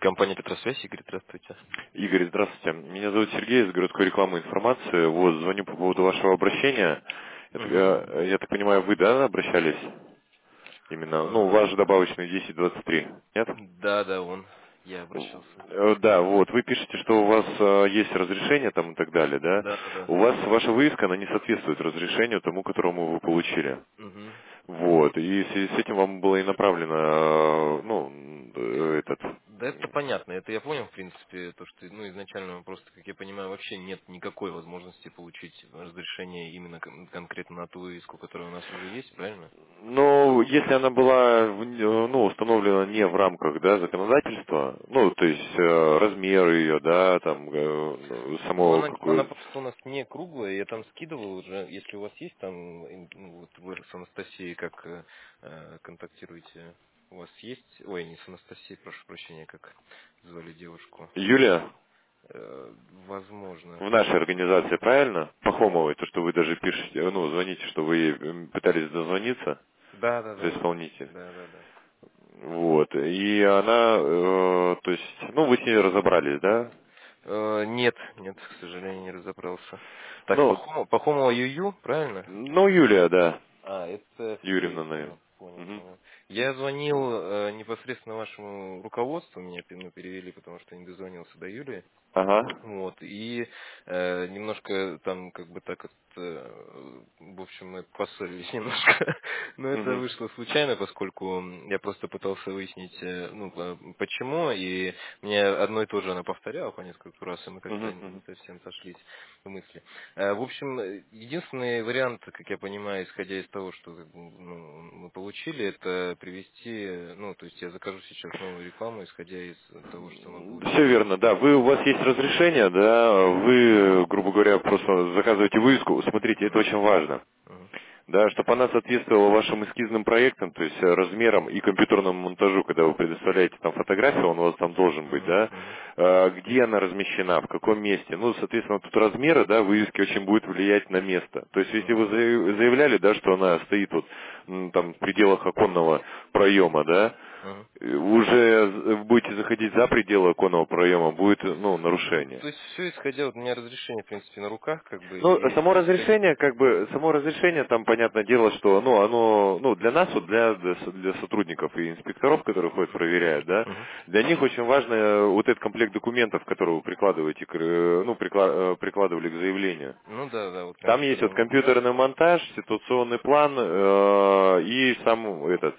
Компания «Петросвязь», Игорь, здравствуйте. Игорь, здравствуйте. Меня зовут Сергей из городской рекламы и информации. Вот, звоню по поводу вашего обращения. Угу. Я так понимаю, вы, да, обращались? Именно, ну, у вас же добавочный 1023, нет? Да, да, я обращался. Да, вот, вы пишете, что у вас есть разрешение там и так далее, да? Да, да. У вас ваша вывеска, она не соответствует разрешению тому, которому вы получили. Угу. Вот, и в связи с этим вам было и направлено, этот... Да, это понятно, это я понял, в принципе, то, что, изначально просто, как я понимаю, вообще нет никакой возможности получить разрешение именно конкретно на ту вывеску, которая у нас уже есть, правильно? Ну, если она была, ну, установлена не в рамках, да, законодательства, ну, то есть размер ее, да, там, Ну, само она какое... просто у нас не круглая, я там скидывал уже, если у вас есть там, вот вы с Анастасией как контактируете, у вас есть, ой, не с Анастасией, прошу прощения, как звали девушку, Юлия, возможно. в нашей организации, правильно? Пахомовой, то, что вы даже пишете, ну, звоните, что вы пытались дозвониться, Да, да, за да, исполнитель. да, да, да. Вот, и она, то есть, ну, вы с ней разобрались, да? Нет, нет, к сожалению, не разобрался. Так, Ну, Пахомова Юю, правильно? ну, Юлия, да, А, это все, Юрьевна, наверное. понял, понял, Мгм. понял. Я звонил непосредственно вашему руководству, меня перевели, потому что не дозвонился до Юлии. Ага. Вот, и немножко там как бы так вот, в общем, мы поссорились немножко, но это Мгм. вышло случайно, поскольку я просто пытался выяснить, почему, и мне одно и то же она повторяла по несколько раз, и мы как-то Мгм. не Мгм. совсем сошлись в мысли. В общем, единственный вариант, как я понимаю, исходя из того, что как бы, мы получили, это привести, то есть я закажу сейчас новую рекламу, исходя из того, что мы Все получили. верно, да. У вас есть разрешение, да, вы, грубо говоря, просто заказываете вывеску. Смотрите, это Мгм, очень важно. мгм, Да, чтобы она соответствовала вашим эскизным проектам, то есть размерам и компьютерному монтажу, когда вы предоставляете там фотографию, он у вас там должен быть, мгм, да, мгм, где она размещена, в каком месте. Ну, соответственно, тут размеры, да, вывески очень будут влиять на место. То есть, если вы мгм, заявляли, да, что она стоит вот там в пределах оконного проема, да, мгм. уже будете заходить за пределы оконного проема, будет, ну, Ну, нарушение. то есть все исходя, вот у меня разрешение, в принципе, на руках, как бы, Ну, и само исходя... разрешение, как бы, само разрешение, там, понятное дело, что, ну, оно, ну, для нас, вот, для сотрудников и инспекторов, которые ходят, проверяют, да, Мгм, для них очень важно вот этот комплект документов, который вы прикладываете, ну, прикладывали к заявлению. Ну да, да, вот Там есть вот компьютерный монтаж. компьютерный монтаж, ситуационный план и сам этот,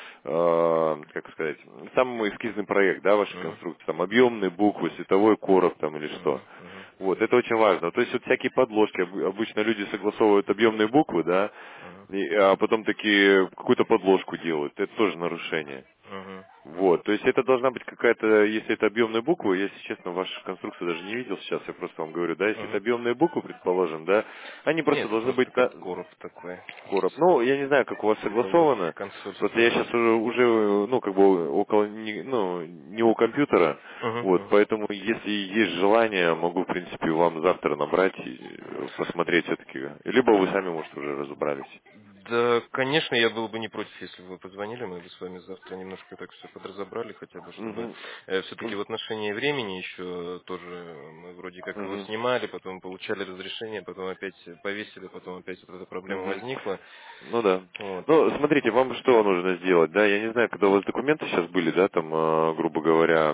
как сказать, сам эскизный проект, да, вашей Мгм, конструкции, там объемные буквы, световой короб там или что. мгм, мгм, Вот, это очень важно. То есть вот всякие подложки, обычно люди согласовывают объемные буквы, да, мгм, а потом такие какую-то подложку делают. Это тоже нарушение. мгм, мгм, Вот, то есть это должна быть какая-то, если это объемная буква, я, если честно, вашу конструкцию даже не видел сейчас, я просто вам говорю, да, если это мгм. объемные буквы, предположим, да, они просто Нет, это должны просто быть как на короб такой, короб. Ну, я не знаю, как у вас цифровой, согласовано, консоль просто я цифровая. сейчас уже, ну, как бы около, ну, не у компьютера, Мгм, вот, мгм. поэтому, если есть желание, могу, в принципе, вам завтра набрать и посмотреть все-таки, либо вы сами, может, уже разобрались. Да, конечно, я был бы не против, если бы вы позвонили, мы бы с вами завтра немножко так все подразобрали, хотя бы, чтобы Мгм. все-таки в отношении времени еще тоже мы вроде как его Мгм. снимали, потом получали разрешение, потом опять повесили, потом опять вот эта проблема Мгм. возникла. Ну да. Вот. Ну, смотрите, вам что нужно сделать, да? Я не знаю, когда у вас документы сейчас были, да, там, грубо говоря,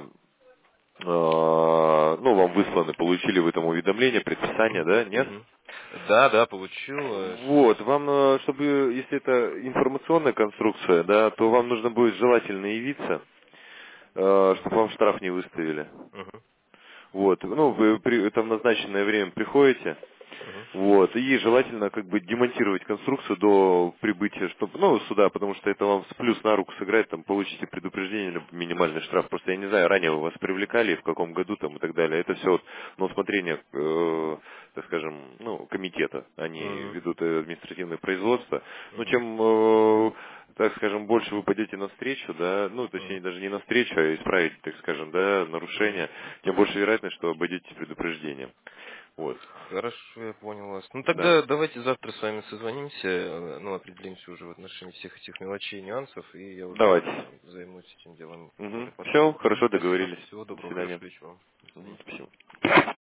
ну, вам высланы, получили вы там уведомление, предписание, Мгм, да, нет? мгм. Да, да, получил. Вот, вам, чтобы, если это информационная конструкция, да, то вам нужно будет желательно явиться, чтобы вам штраф не выставили. Мгм, Вот, ну, вы там в назначенное время приходите, мгм, вот, и желательно как бы демонтировать конструкцию до прибытия, чтобы, ну, сюда, потому что это вам с плюс на руку сыграет, там, получите предупреждение или минимальный штраф. Просто я не знаю, ранее вы вас привлекали, в каком году там и так далее. Это все вот на усмотрение, так скажем, ну, комитета. Они мгм, ведут административное производство. Но мгм, чем так скажем, больше вы пойдете навстречу, да, ну, точнее, мгм, даже не навстречу, а исправить, так скажем, да, мгм. нарушение, тем больше вероятность, что обойдете предупреждением. Вот. Хорошо, я понял вас. Ну Да. тогда давайте завтра с вами созвонимся, определимся уже в отношении всех этих мелочей и нюансов, и я уже Давайте. займусь этим делом Угу. более Все, подробно. хорошо, Спасибо, договорились. всего До доброго, свидания. хорошего вечера вам. До Мгм. свидания. Спасибо.